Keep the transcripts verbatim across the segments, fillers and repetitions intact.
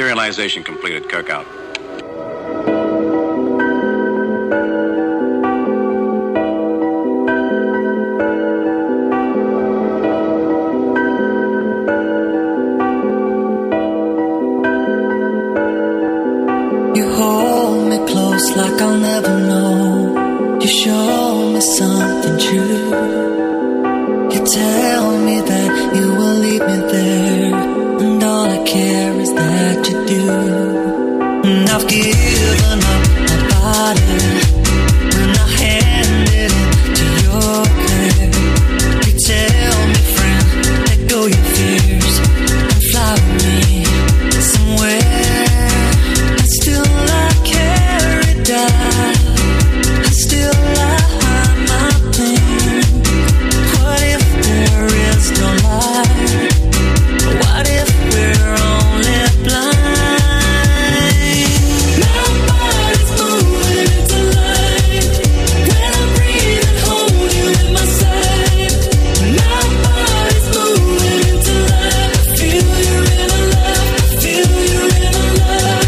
Serialization completed. Kirk out. You hold me close like I'll never know. You show me something true. You tell me that you will leave me there, and all I care is that you do. And I've given up my body when I hand it into your care. You tell me, friend, let go your fears and fly with me somewhere. And still I carry down, and still I hide my pain. What if there is no light? What if we're only blind? My body's moving into life when I breathe and hold you in my side. My body's moving into life. I feel you're in a love. I feel you're in a love.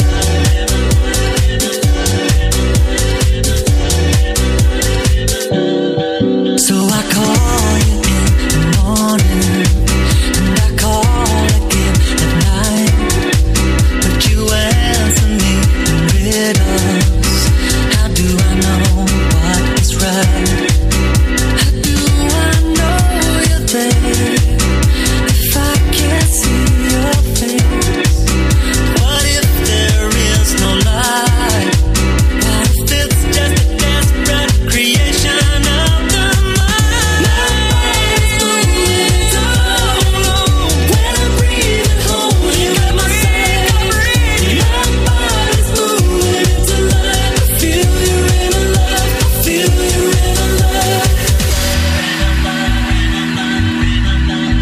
So I call you in the morning, and I call again at night, but you answer me in riddles. How do I know what is right? How do I know you're there if I can't see your face? What if there is no light? What if it's just a desperate creation of the mind? My body's moving so low when I breathe and hold you at my side. My body's moving into life. I feel you're in a love. I feel you're in a love.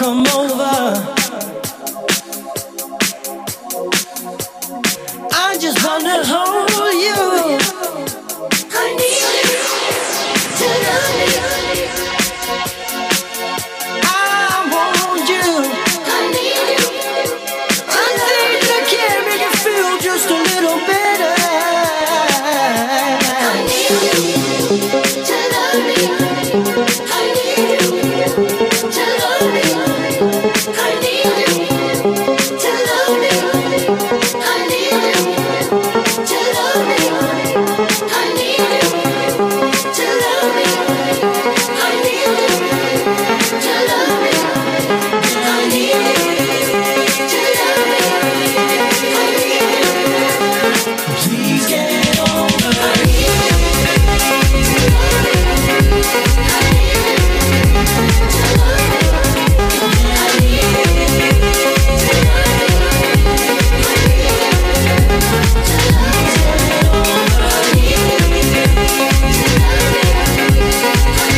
come over. I just wanna hold you. I need you to love me. I want you. I need you. I think I can make you feel just a little better. I need you to love me. I need you to love me. I need you to love me. I need you to love me. I need you to love me. I need you to love me. I need you to love me. I need you. Please get over. I need you to love me. I need you to love me. I need you to love me. I need you to love me. I need you to love me. I need you to love me. I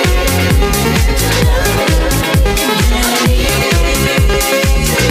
need you to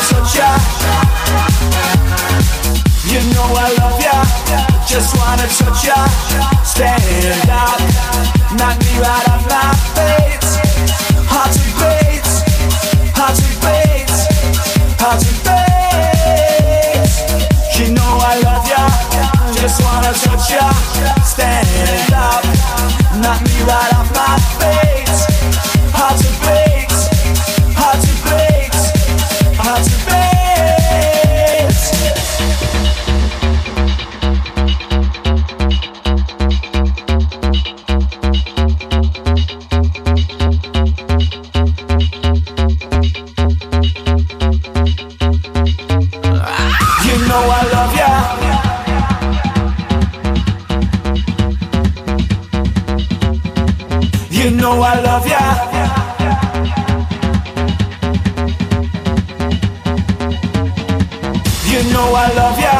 touch ya. You know I love ya. Just wanna touch ya. Stand up, knock me right off my feet. Hard to beat, hard to beat, hard to beat. You know I love ya. Just wanna touch ya. Stand up, knock me right off my feet. Hard to beat, hard to beat, hard to beat. You know I love ya. You know I love ya. You know I love ya.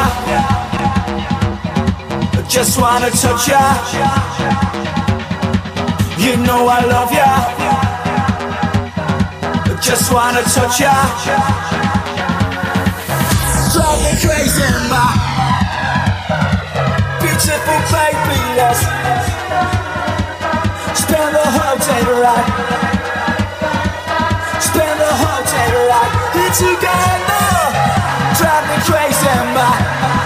Just wanna touch ya. You know I love ya. Just wanna touch ya. Drive me crazy, my beautiful baby, yes. Spend the whole day right. Spend the whole day right. Here together. Drive me crazy, my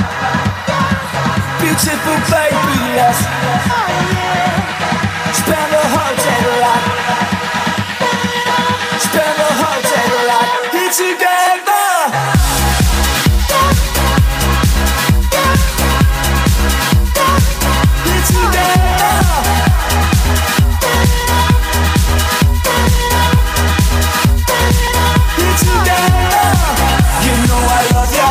beautiful baby, yes. Spend the whole day right. Spend the whole day right. Here together. Here together. Here together. You know I love ya.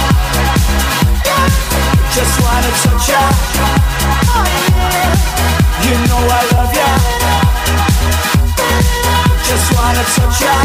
Just wanna touch ya. You know I love ya. Just wanna touch ya.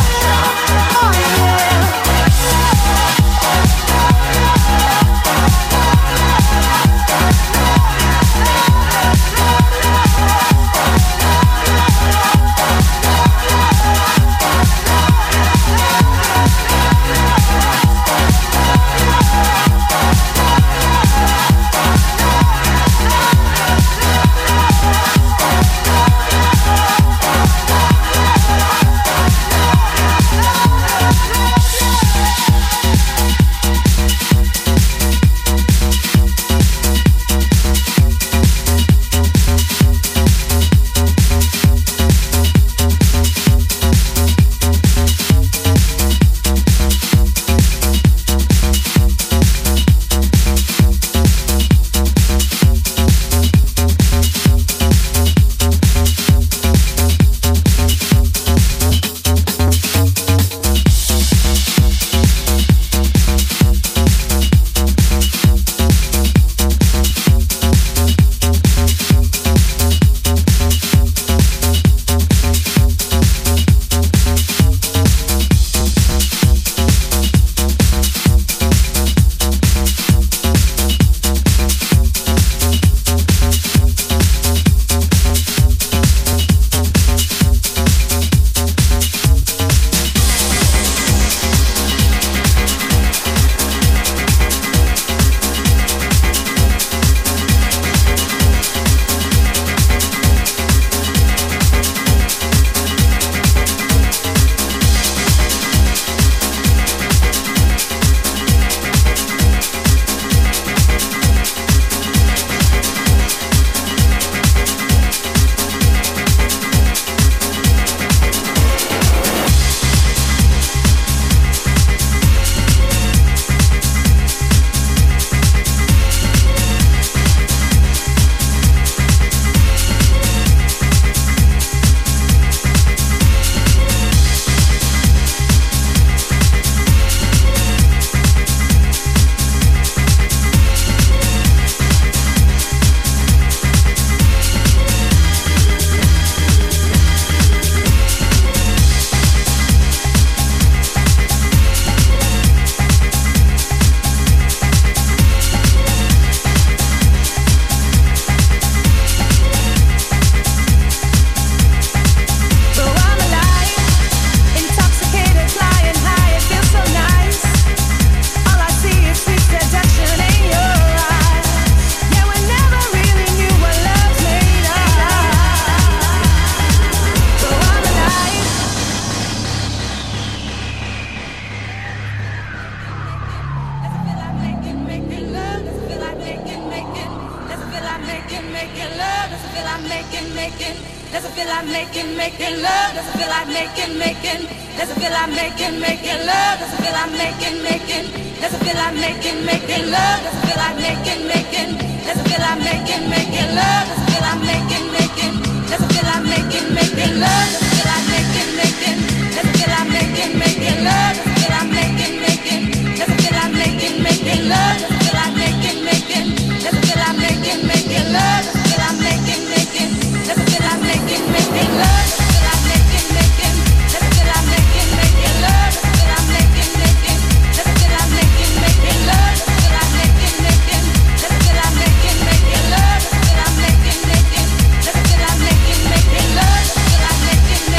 Does it feel like making, making love? Does it feel like making, making? Does it feel like making, making love? Does it feel like making, making? Does it feel like making, making love? Does it feel like making, making? Does it feel like making, making love? Does it feel like making, making? Does it feel like making, making love? Does it feel like making, making? Does it feel like making, making love? Does it feel like making, making? Does it feel like making, making love? Does it feel like making, making? Does it feel like making, making love? Does it feel like making, making? Does it feel like making, making love? Does it feel like making, making? Does it feel like making, making love? Does it feel like making, making? Does it feel like making, making love? Does it feel like making, making? Does it feel like making, making love? Does it feel like making, making? Does it feel like making, making love? Does it feel like making,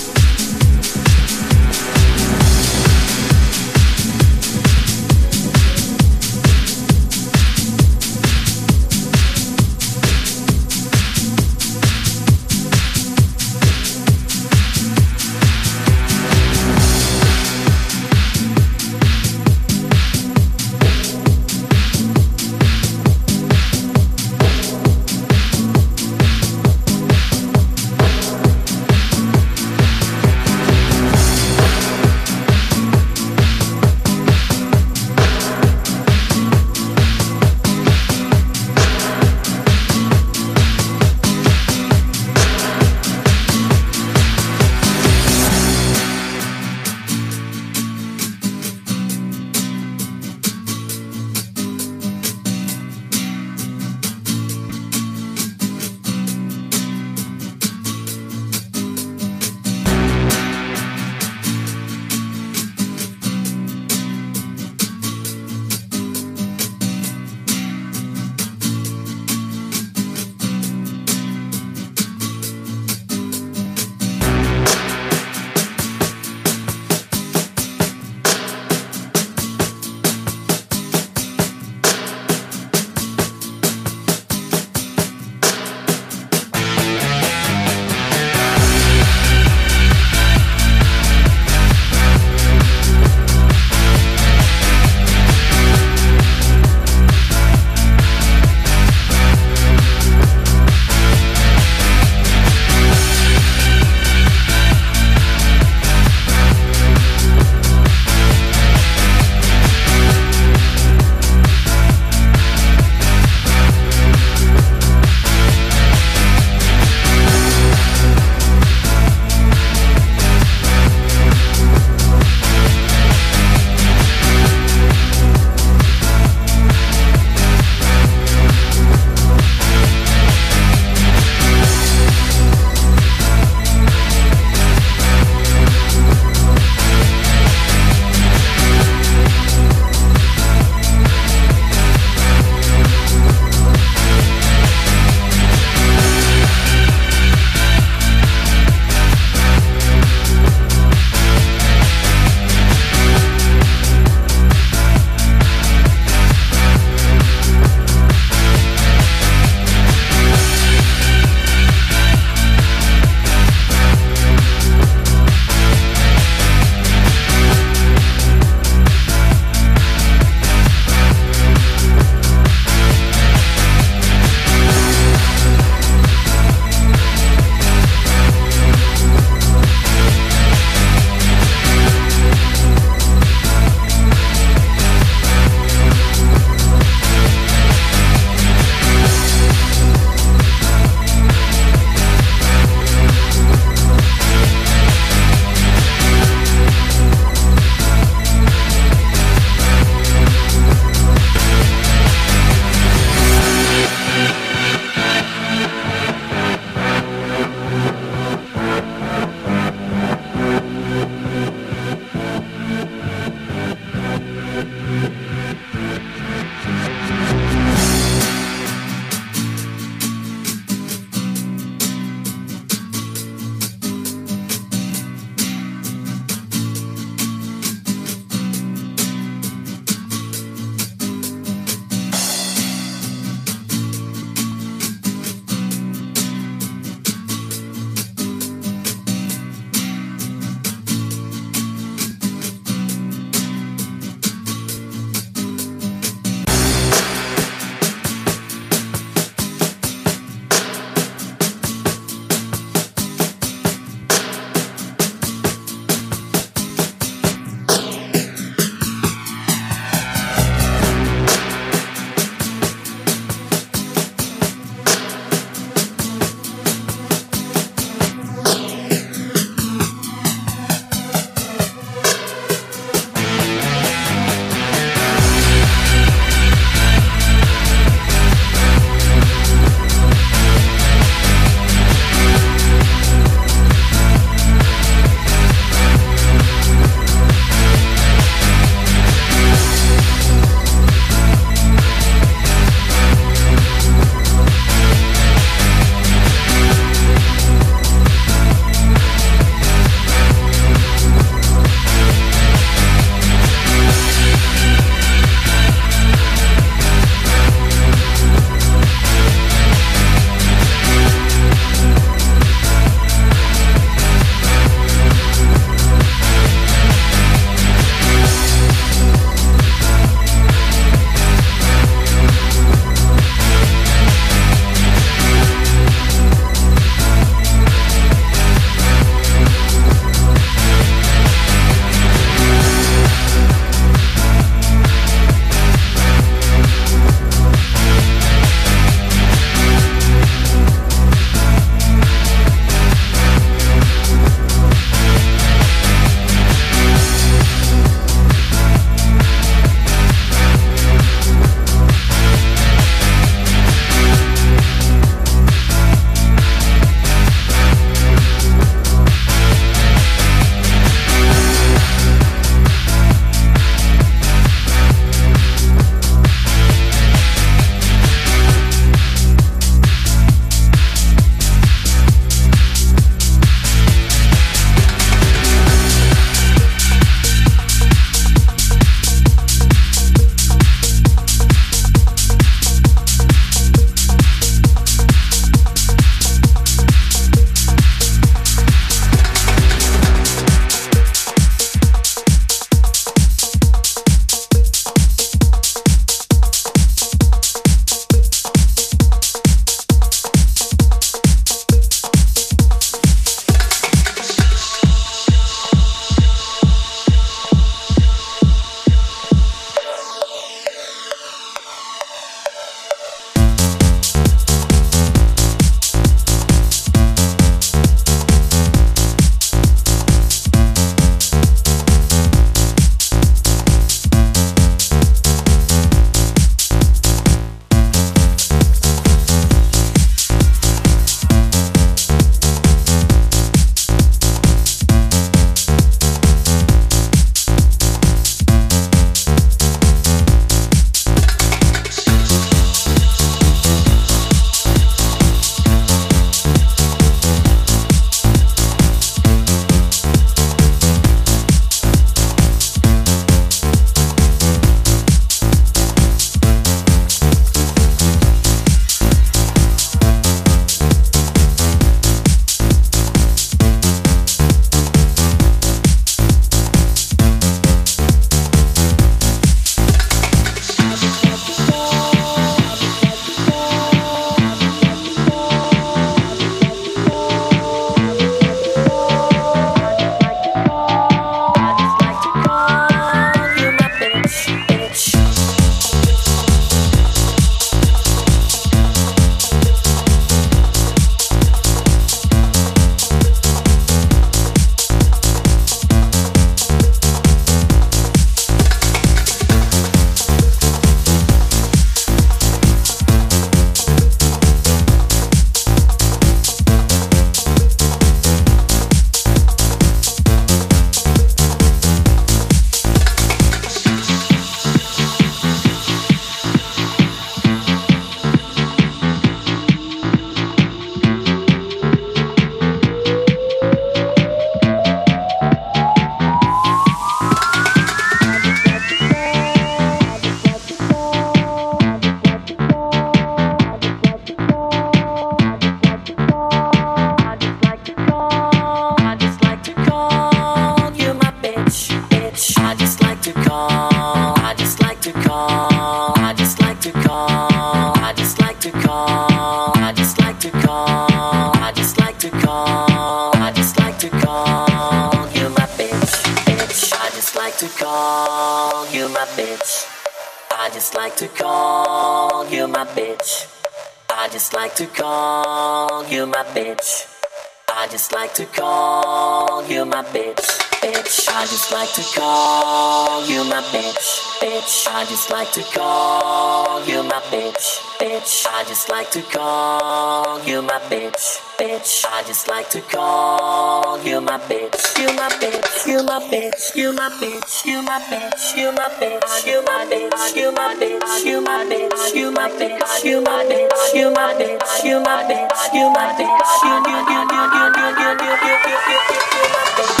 to call you my bitch. I just like to call you my bitch. I just like to call you my bitch. I just like to call you my bitch. Bitch, I just like to call you my bitch. Bitch, I just like to call you my bitch. Bitch, I just like to call you my bitch. Bitch, I just like to call you my bitch. You my bitch, you my bitch, you my bitch, you my bitch, you my bitch, you my bitch, you my bitch, you my bitch, you my bitch, you my bitch, you my bitch, you my bitch, you my bitch, you you you you you you you you you you you you my bitch.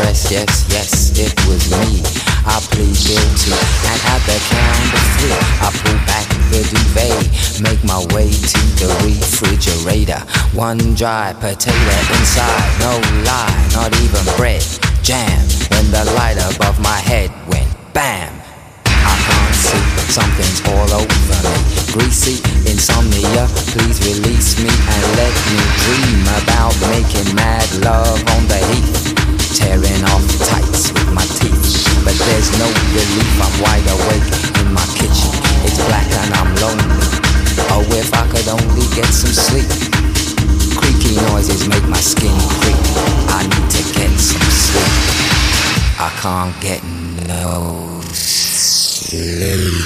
yes, yes, yes, it was me. I plead guilty, and at the count of three, I pull back the duvet, make my way to the refrigerator. One dry potato inside, no lie, not even bread, jam. When the light above my head went bam. I can't see, something's all over me. Greasy insomnia, please release me and let me dream about making mad love on the heath, tearing off tights with my teeth. But there's no relief, I'm wide awake in my kitchen. It's black and I'm lonely. Oh, if I could only get some sleep. Creaky noises make my skin creep. I need to get some sleep. I can't get no sleep.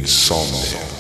insomnia.